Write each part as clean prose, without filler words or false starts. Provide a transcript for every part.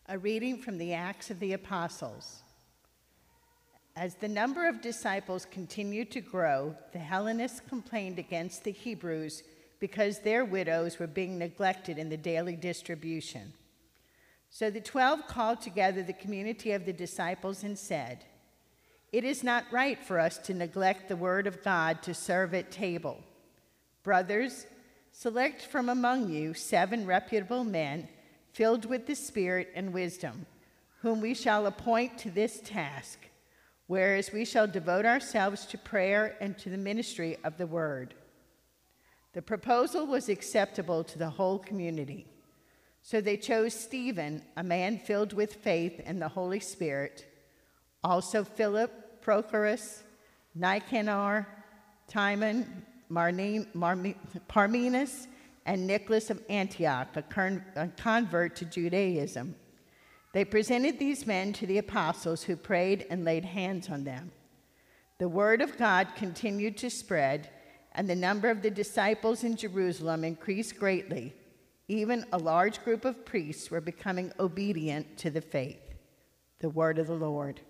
A reading from the Acts of the Apostles. As the number of disciples continued to grow, the Hellenists complained against the Hebrews because their widows were being neglected in the daily distribution. So the 12 called together the community of the disciples and said, "It is not right for us to neglect the word of God to serve at table. Brothers, select from among you 7 reputable men filled with the Spirit and wisdom, whom we shall appoint to this task, whereas we shall devote ourselves to prayer and to the ministry of the word." The proposal was acceptable to the whole community. So they chose Stephen, a man filled with faith and the Holy Spirit, also Philip, Prochorus, Nicanor, Timon, Parmenas, and Nicholas of Antioch, a convert to Judaism. They presented these men to the apostles, who prayed and laid hands on them. The word of God continued to spread, and the number of the disciples in Jerusalem increased greatly. Even a large group of priests were becoming obedient to the faith. The word of the Lord.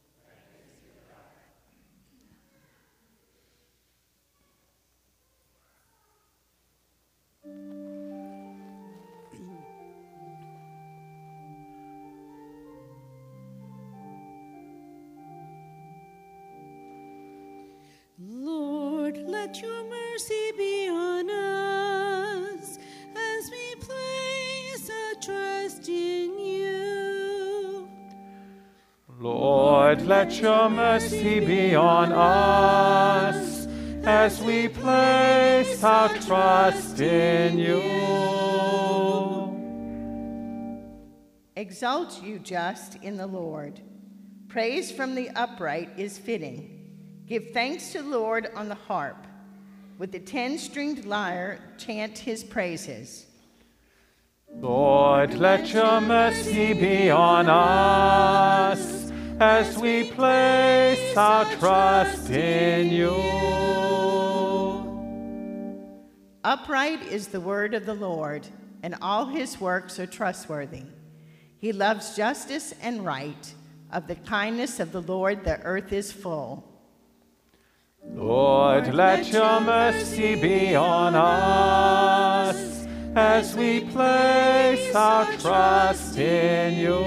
Lord, let your mercy be on us as we place our trust in you. Lord, let your mercy be on us as we place our trust in you. Exalt, you just, in the Lord. Praise from the upright is fitting. Give thanks to the Lord on the harp. With the 10-stringed lyre, chant his praises. Lord, let your mercy be on us as we place our trust in you. Upright is the word of the Lord, and all his works are trustworthy. He loves justice and right. Of the kindness of the Lord, the earth is full. Lord, let your mercy be on us as we place our trust in you.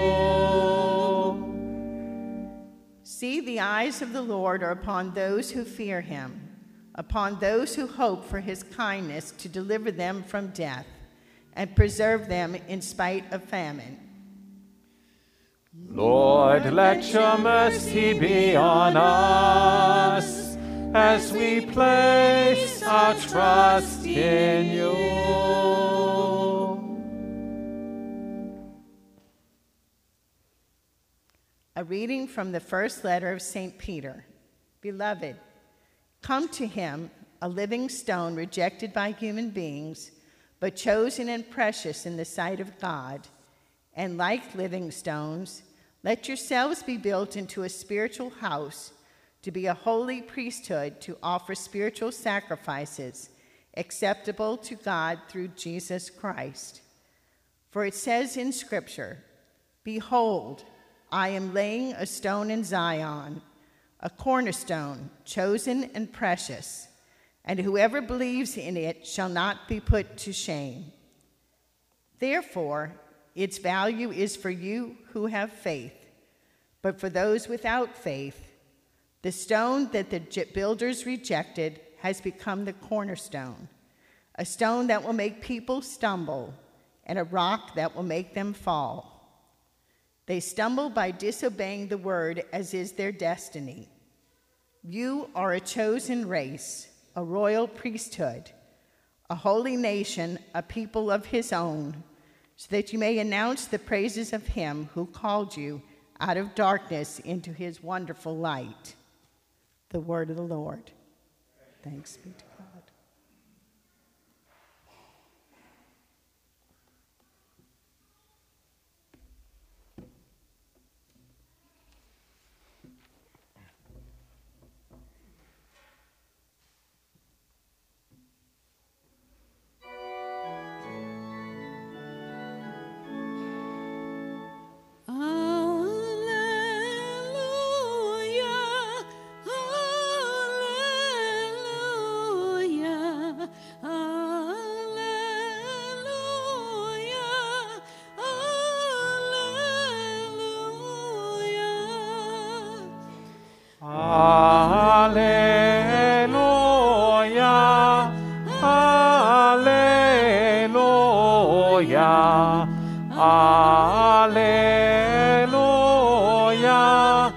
See, the eyes of the Lord are upon those who fear him, upon those who hope for his kindness to deliver them from death and preserve them in spite of famine. Lord, let your mercy be on us as we place our trust in you. A reading from the first letter of St. Peter. Beloved, come to him, a living stone rejected by human beings, but chosen and precious in the sight of God. And like living stones, let yourselves be built into a spiritual house, to be a holy priesthood, to offer spiritual sacrifices acceptable to God through Jesus Christ. For it says in Scripture, "Behold, I am laying a stone in Zion, a cornerstone, chosen and precious, and whoever believes in it shall not be put to shame." Therefore, its value is for you who have faith, but for those without faith, the stone that the builders rejected has become the cornerstone, a stone that will make people stumble, and a rock that will make them fall. They stumble by disobeying the word, as is their destiny. You are a chosen race, a royal priesthood, a holy nation, a people of his own, so that you may announce the praises of him who called you out of darkness into his wonderful light. The word of the Lord. Thanks be to God. Alleluia.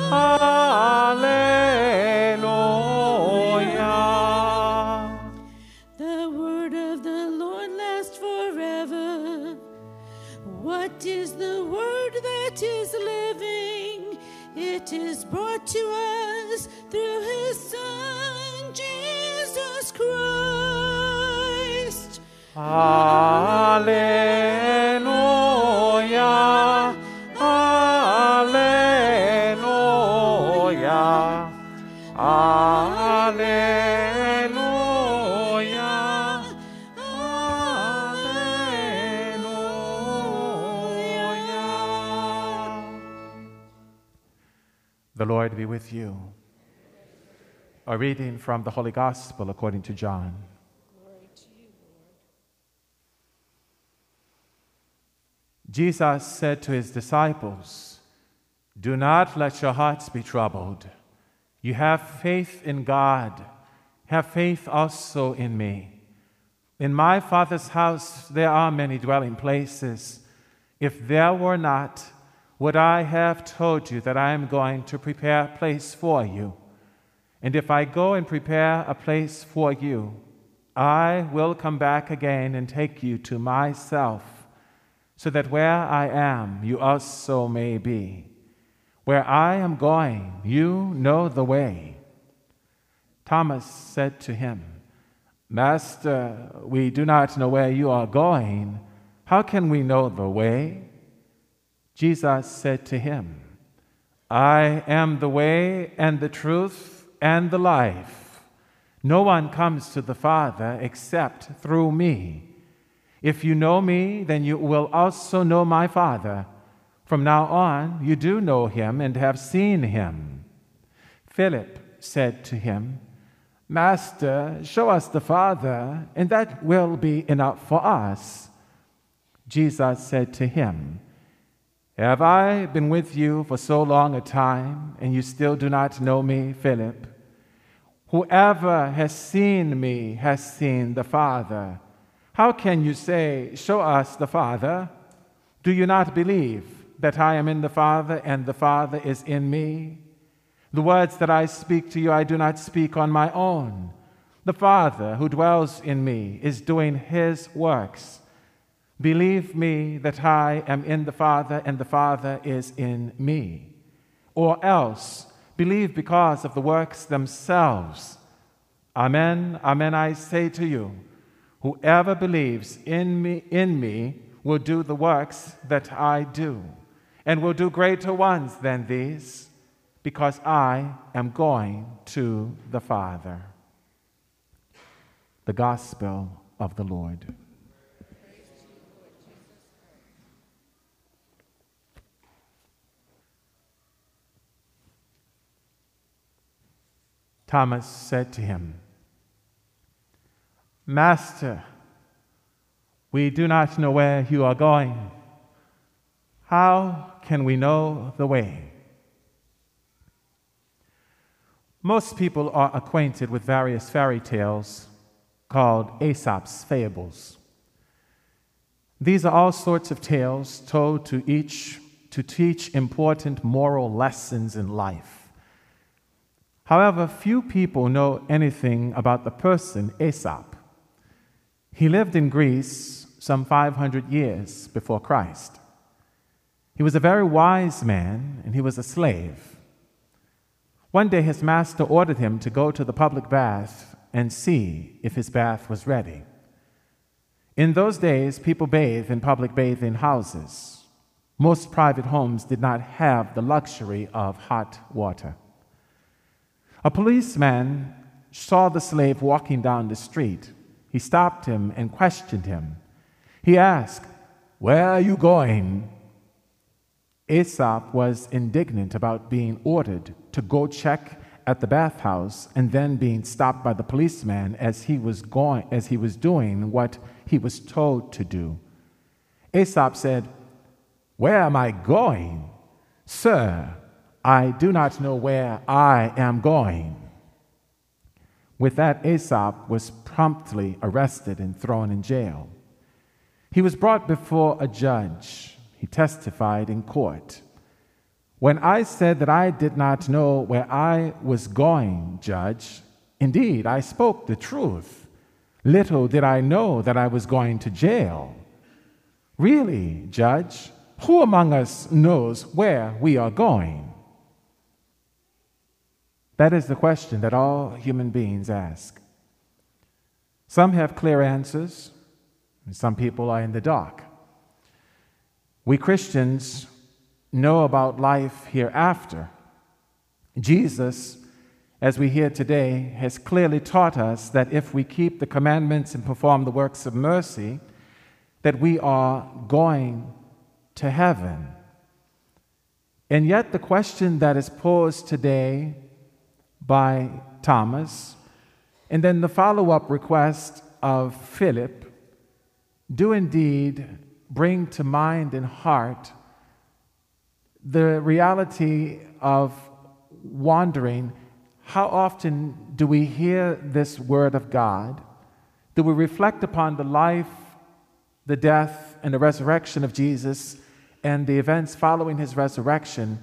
Alleluia. The word of the Lord lasts forever. What is the word that is living? It is brought to us through his Son, Jesus Christ. Alleluia. Alleluia. Alleluia. Alleluia. The Lord be with you. A reading from the Holy Gospel according to John. Jesus said to his disciples, "Do not let your hearts be troubled. You have faith in God. Have faith also in me. In my Father's house there are many dwelling places. If there were not, would I have told you that I am going to prepare a place for you? And if I go and prepare a place for you, I will come back again and take you to myself, so that where I am, you also may be. Where I am going, you know the way." Thomas said to him, "Master, we do not know where you are going. How can we know the way?" Jesus said to him, "I am the way and the truth and the life. No one comes to the Father except through me. If you know me, then you will also know my Father. From now on, you do know him and have seen him." Philip said to him, "Master, show us the Father, and that will be enough for us." Jesus said to him, "Have I been with you for so long a time, and you still do not know me, Philip? Whoever has seen me has seen the Father. How can you say, 'Show us the Father'? Do you not believe that I am in the Father and the Father is in me? The words that I speak to you I do not speak on my own. The Father who dwells in me is doing his works. Believe me that I am in the Father and the Father is in me. Or else, believe because of the works themselves. Amen, amen, I say to you, whoever believes in me will do the works that I do, and will do greater ones than these, because I am going to the Father." The Gospel of the Lord. Thomas said to him, "Master, we do not know where you are going. How can we know the way?" Most people are acquainted with various fairy tales called Aesop's fables. These are all sorts of tales told to teach important moral lessons in life. However, few people know anything about the person Aesop. He lived in Greece some 500 years before Christ. He was a very wise man, and he was a slave. One day his master ordered him to go to the public bath and see if his bath was ready. In those days, people bathed in public bathing houses. Most private homes did not have the luxury of hot water. A policeman saw the slave walking down the street. He stopped him and questioned him. He asked, "Where are you going?" Aesop was indignant about being ordered to go check at the bathhouse and then being stopped by the policeman as he was doing what he was told to do. Aesop said, "Where am I going? Sir, I do not know where I am going." With that, Aesop was promptly arrested and thrown in jail. He was brought before a judge. He testified in court. When I said that I did not know where I was going, Judge, indeed, I spoke the truth. Little did I know that I was going to jail. Really, Judge, who among us knows where we are going? That is the question that all human beings ask. Some have clear answers, and some people are in the dark. We Christians know about life hereafter. Jesus, as we hear today, has clearly taught us that if we keep the commandments and perform the works of mercy, that we are going to heaven. And yet the question that is posed today by Thomas, and then the follow-up request of Philip, do indeed bring to mind and heart the reality of wondering, how often do we hear this word of God? Do we reflect upon the life, the death, and the resurrection of Jesus and the events following his resurrection,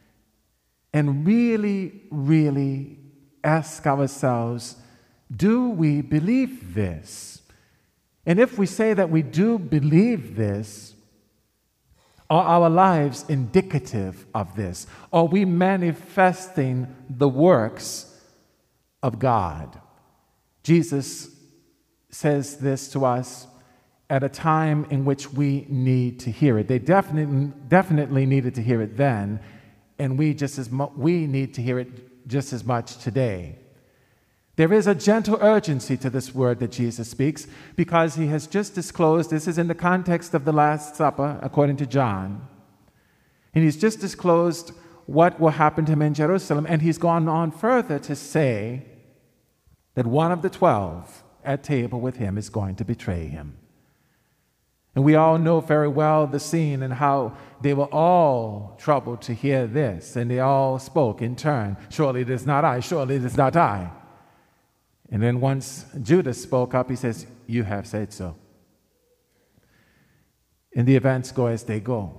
and really, really ask ourselves, do we believe this? And if we say that we do believe this, are our lives indicative of this? Are we manifesting the works of God? Jesus says this to us at a time in which we need to hear it. They definitely needed to hear it then, and we need to hear it just as much today. There is a gentle urgency to this word that Jesus speaks because he has just disclosed, this is in the context of the Last Supper, according to John, and he's just disclosed what will happen to him in Jerusalem, and he's gone on further to say that one of the 12 at table with him is going to betray him. And we all know very well the scene and how they were all troubled to hear this, and they all spoke in turn, surely it is not I, surely it is not I. And then once Judas spoke up, he says, you have said so. And the events go as they go.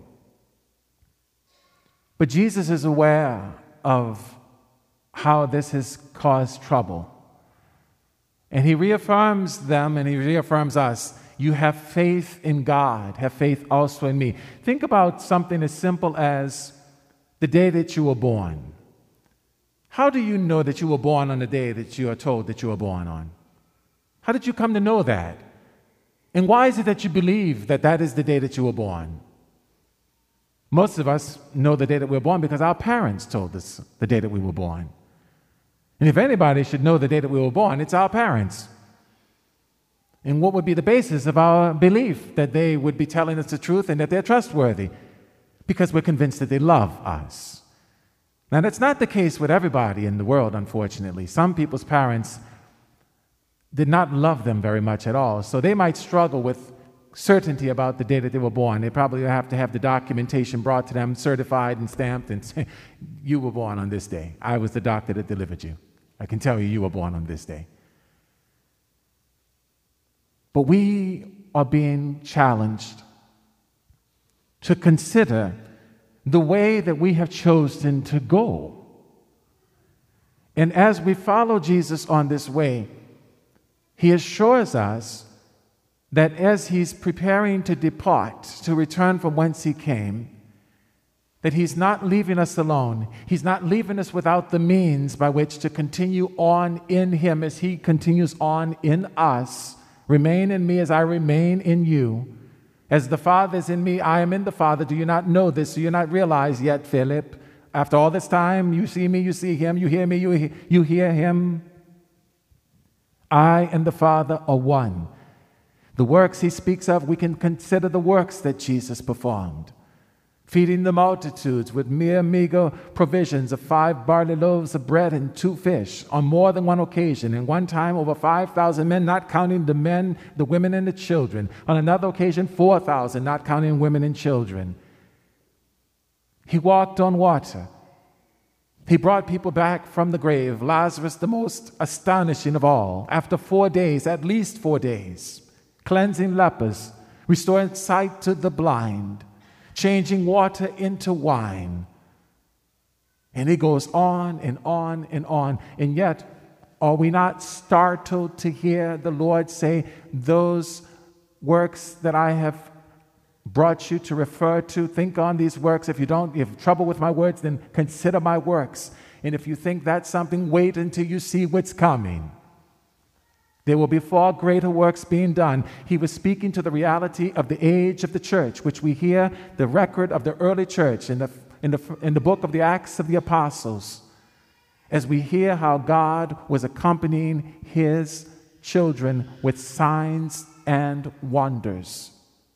But Jesus is aware of how this has caused trouble. And he reaffirms them and he reaffirms us. You have faith in God, have faith also in me. Think about something as simple as the day that you were born. How do you know that you were born on the day that you are told that you were born on? How did you come to know that? And why is it that you believe that that is the day that you were born? Most of us know the day that we were born because our parents told us the day that we were born. And if anybody should know the day that we were born, it's our parents. And what would be the basis of our belief that they would be telling us the truth and that they're trustworthy? Because we're convinced that they love us. Now, that's not the case with everybody in the world, unfortunately. Some people's parents did not love them very much at all, so they might struggle with certainty about the day that they were born. They probably have to have the documentation brought to them, certified and stamped, and say, you were born on this day. I was the doctor that delivered you. I can tell you were born on this day. But we are being challenged to consider the way that we have chosen to go. And as we follow Jesus on this way, he assures us that as he's preparing to depart, to return from whence he came, that he's not leaving us alone. He's not leaving us without the means by which to continue on in him as he continues on in us. Remain in me as I remain in you. As the Father is in me, I am in the Father. Do you not know this? Do you not realize yet, Philip? After all this time, you see me, you see him. You hear me, you hear him. I and the Father are one. The works he speaks of, we can consider the works that Jesus performed. Feeding the multitudes with mere meager provisions of 5 barley loaves of bread and 2 fish on more than one occasion. And one time over 5,000 men, not counting the men, the women, and the children. On another occasion, 4,000, not counting women and children. He walked on water. He brought people back from the grave. Lazarus, the most astonishing of all. After 4 days, at least 4 days, cleansing lepers, restoring sight to the blind, changing water into wine. And it goes on and on and on. And yet, are we not startled to hear the Lord say, those works that I have brought you to refer to, think on these works. If you have trouble with my words, then consider my works. And if you think that's something, wait until you see what's coming. There will be far greater works being done. He was speaking to the reality of the age of the church, which we hear the record of the early church in the book of the Acts of the Apostles, as we hear how God was accompanying his children with signs and wonders.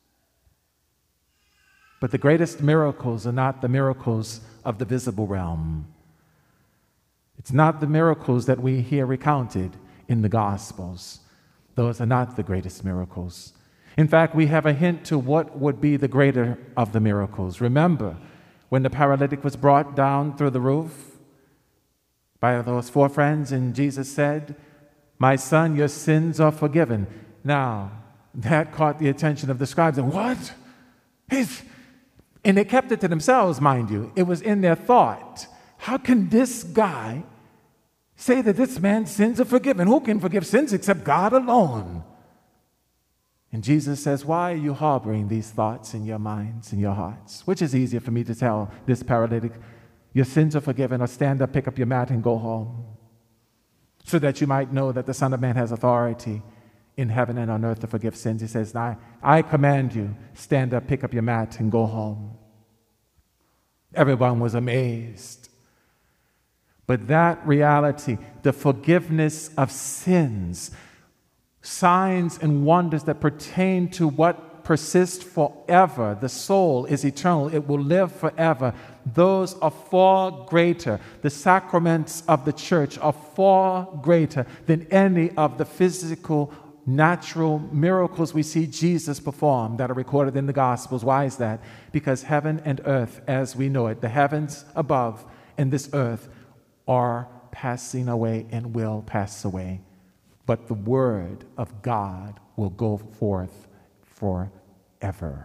But the greatest miracles are not the miracles of the visible realm. It's not the miracles that we hear recounted in the Gospels. Those are not the greatest miracles. In fact, we have a hint to what would be the greater of the miracles. Remember, when the paralytic was brought down through the roof by those 4 friends, and Jesus said, "My son, your sins are forgiven." Now, that caught the attention of the scribes. And what? And they kept it to themselves, mind you. It was in their thought. How can this guy say that this man's sins are forgiven? Who can forgive sins except God alone? And Jesus says, why are you harboring these thoughts in your minds and your hearts? Which is easier for me to tell this paralytic, your sins are forgiven, or stand up, pick up your mat, and go home, so that you might know that the Son of Man has authority in heaven and on earth to forgive sins. He says, I command you, stand up, pick up your mat, and go home. Everyone was amazed. But that reality, the forgiveness of sins, signs and wonders that pertain to what persists forever. The soul is eternal. It will live forever. Those are far greater. The sacraments of the church are far greater than any of the physical, natural miracles we see Jesus perform that are recorded in the Gospels. Why is that? Because heaven and earth, as we know it, the heavens above and this earth, are passing away and will pass away. But the word of God will go forth forever.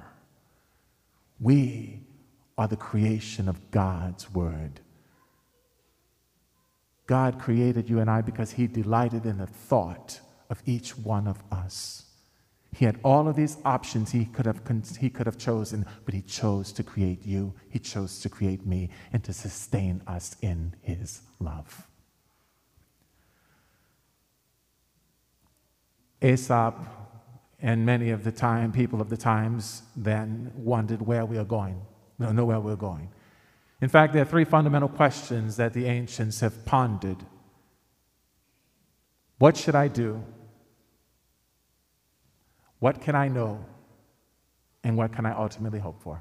We are the creation of God's word. God created you and I because he delighted in the thought of each one of us. He had all of these options he could have chosen, but he chose to create you. He chose to create me and to sustain us in his love. Aesop and many of the people of the times then wondered where we are going. We don't know where we're going. In fact, there are 3 fundamental questions that the ancients have pondered. What should I do? What can I know? And what can I ultimately hope for?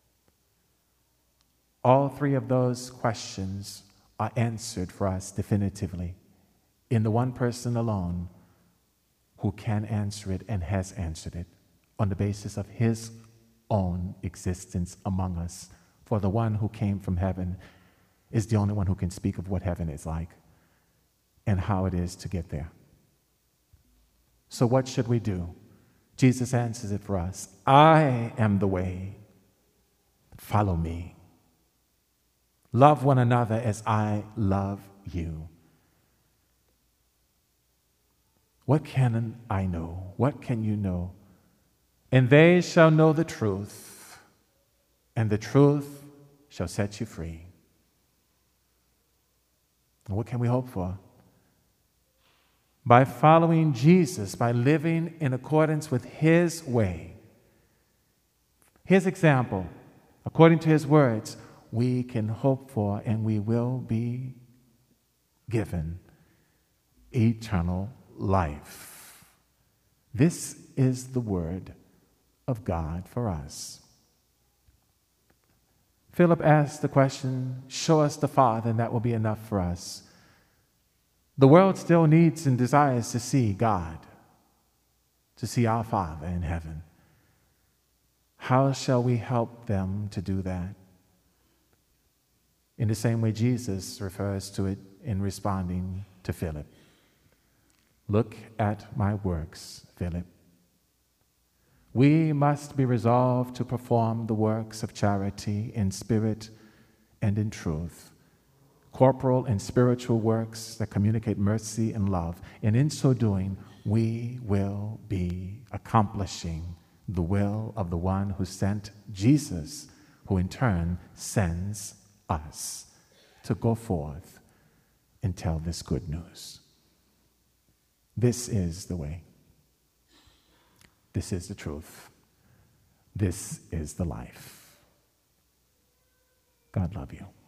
All 3 of those questions are answered for us definitively in the one person alone who can answer it and has answered it on the basis of his own existence among us. For the one who came from heaven is the only one who can speak of what heaven is like and how it is to get there. So what should we do? Jesus answers it for us. I am the way. Follow me. Love one another as I love you. What can I know? What can you know? And they shall know the truth, and the truth shall set you free. And what can we hope for? By following Jesus, by living in accordance with his way, his example, according to his words, we can hope for and we will be given eternal life. This is the word of God for us. Philip asked the question, show us the Father, and that will be enough for us. The world still needs and desires to see God, to see our Father in heaven. How shall we help them to do that? In the same way Jesus refers to it in responding to Philip. Look at my works, Philip. We must be resolved to perform the works of charity in spirit and in truth, corporal and spiritual works that communicate mercy and love. And in so doing, we will be accomplishing the will of the one who sent Jesus, who in turn sends us to go forth and tell this good news. This is the way. This is the truth. This is the life. God love you.